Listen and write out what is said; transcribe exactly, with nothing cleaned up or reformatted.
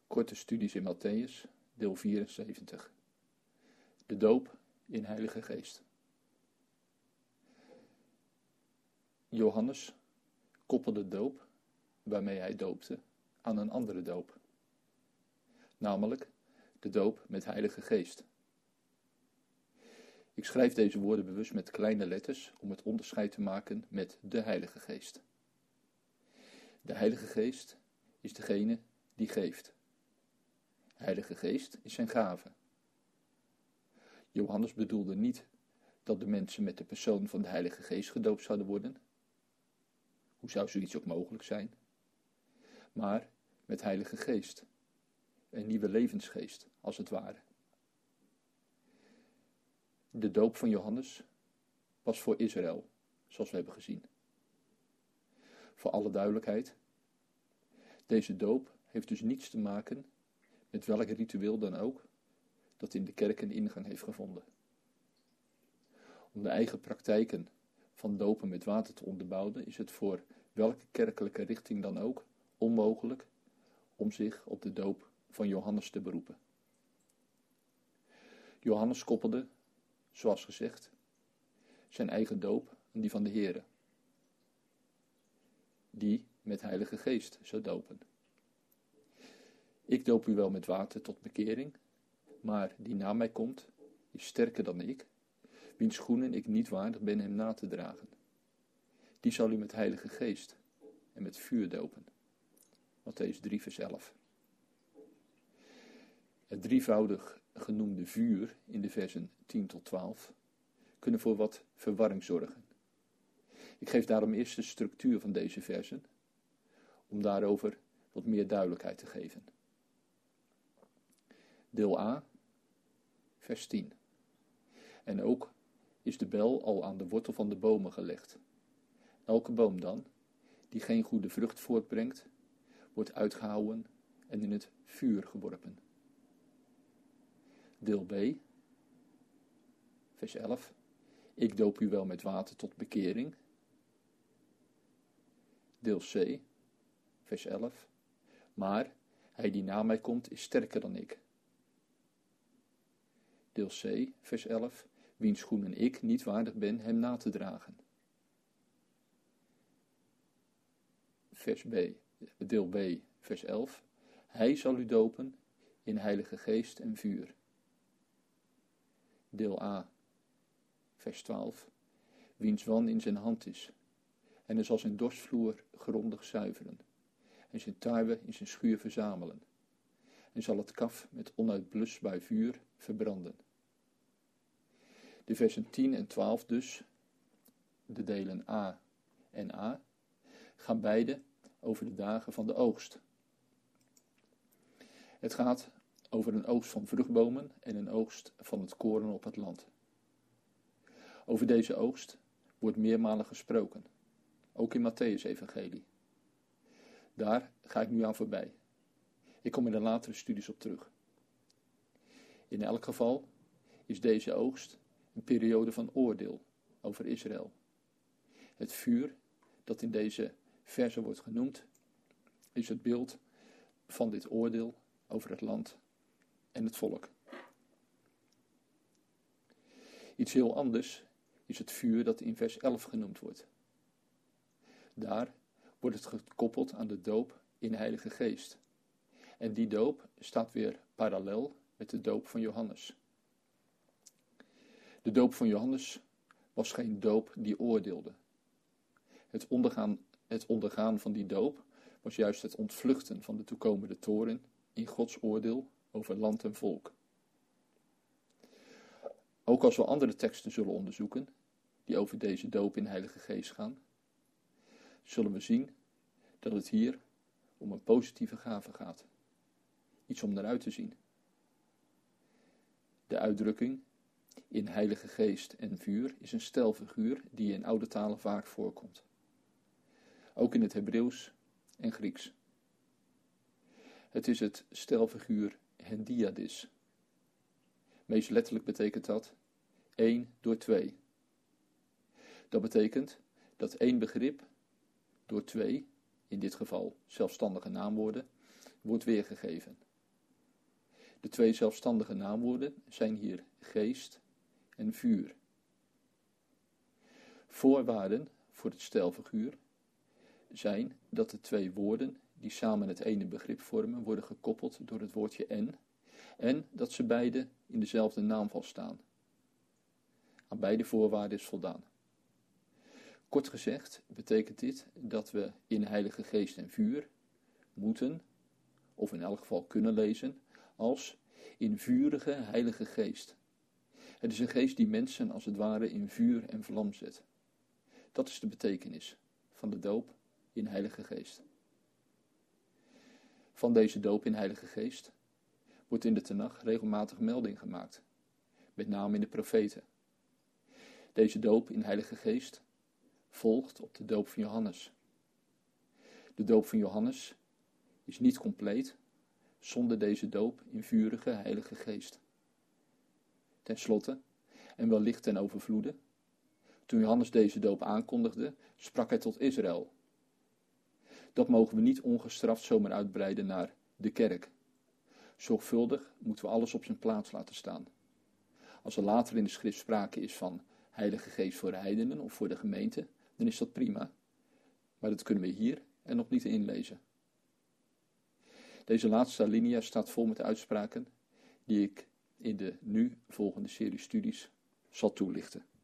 Korte studies in Mattheüs, deel vierenzeventig. De doop in Heilige Geest. Johannes koppelde de doop, waarmee hij doopte, aan een andere doop. Namelijk de doop met Heilige Geest. Ik schrijf deze woorden bewust met kleine letters om het onderscheid te maken met de Heilige Geest. De Heilige Geest is degene die geeft. Heilige Geest is zijn gave. Johannes bedoelde niet dat de mensen met de persoon van de Heilige Geest gedoopt zouden worden. Hoe zou zoiets ook mogelijk zijn? Maar met Heilige Geest. Een nieuwe levensgeest, als het ware. De doop van Johannes was voor Israël, zoals we hebben gezien. Voor alle duidelijkheid, deze doop heeft dus niets te maken met welk ritueel dan ook dat in de kerk een ingang heeft gevonden. Om de eigen praktijken van dopen met water te onderbouwen is het voor welke kerkelijke richting dan ook onmogelijk om zich op de doop van Johannes te beroepen. Johannes koppelde, zoals gezegd, zijn eigen doop aan die van de Here, die met Heilige Geest zou dopen. Ik doop u wel met water tot bekering, maar die na mij komt, is sterker dan ik, wiens schoenen ik niet waardig ben hem na te dragen. Die zal u met Heilige Geest en met vuur dopen. Mattheüs drie vers elf. Het drievoudig genoemde vuur in de versen tien tot twaalf kunnen voor wat verwarring zorgen. Ik geef daarom eerst de structuur van deze versen, om daarover wat meer duidelijkheid te geven. Deel A, vers tien. En ook is de bel al aan de wortel van de bomen gelegd. Elke boom dan, die geen goede vrucht voortbrengt, wordt uitgehouwen en in het vuur geworpen. Deel B, vers elf. Ik doop u wel met water tot bekering. Deel C, vers elf. Maar hij die na mij komt is sterker dan ik. Deel C, vers elf. Wiens schoenen ik niet waardig ben hem na te dragen. Vers B, deel B, vers elf. Hij zal u dopen in Heilige Geest en vuur. Deel A, vers twaalf. Wiens wan in zijn hand is. En hij zal zijn dorstvloer grondig zuiveren. En zijn tarwe in zijn schuur verzamelen. En zal het kaf met onuitblusbaar vuur verbranden. De versen tien en twaalf dus, de delen A en A, gaan beide over de dagen van de oogst. Het gaat over een oogst van vruchtbomen en een oogst van het koren op het land. Over deze oogst wordt meermalen gesproken, ook in Mattheüs evangelie. Daar ga ik nu aan voorbij. Ik kom in de latere studies op terug. In elk geval is deze oogst een periode van oordeel over Israël. Het vuur dat in deze verse wordt genoemd, is het beeld van dit oordeel over het land en het volk. Iets heel anders is het vuur dat in vers elf genoemd wordt. Daar wordt het gekoppeld aan de doop in Heilige Geest. En die doop staat weer parallel met de doop van Johannes. De doop van Johannes was geen doop die oordeelde. Het ondergaan, het ondergaan van die doop was juist het ontvluchten van de toekomende toorn in Gods oordeel over land en volk. Ook als we andere teksten zullen onderzoeken, die over deze doop in Heilige Geest gaan, zullen we zien dat het hier om een positieve gave gaat. Iets om naar uit te zien. De uitdrukking in Heilige Geest en vuur is een stelfiguur die in oude talen vaak voorkomt. Ook in het Hebreeuws en Grieks. Het is het stelfiguur hendiadis. Meest letterlijk betekent dat één door twee. Dat betekent dat één begrip door twee, in dit geval zelfstandige naamwoorden, wordt weergegeven. De twee zelfstandige naamwoorden zijn hier geest en vuur. Voorwaarden voor het stijlfiguur zijn dat de twee woorden die samen het ene begrip vormen worden gekoppeld door het woordje en en dat ze beide in dezelfde naamval staan. Aan beide voorwaarden is voldaan. Kort gezegd betekent dit dat we in Heilige Geest en vuur moeten, of in elk geval kunnen lezen, als in vurige Heilige Geest. Het is een geest die mensen als het ware in vuur en vlam zet. Dat is de betekenis van de doop in Heilige Geest. Van deze doop in Heilige Geest wordt in de Tenach regelmatig melding gemaakt, met name in de profeten. Deze doop in Heilige Geest volgt op de doop van Johannes. De doop van Johannes is niet compleet zonder deze doop in vurige Heilige Geest. Ten slotte, en wellicht ten overvloede, toen Johannes deze doop aankondigde, sprak hij tot Israël. Dat mogen we niet ongestraft zomaar uitbreiden naar de kerk. Zorgvuldig moeten we alles op zijn plaats laten staan. Als er later in de schrift sprake is van Heilige Geest voor de heidenen of voor de gemeente, dan is dat prima. Maar dat kunnen we hier en nog niet inlezen. Deze laatste alinea staat vol met uitspraken die ik in de nu volgende serie studies zal toelichten.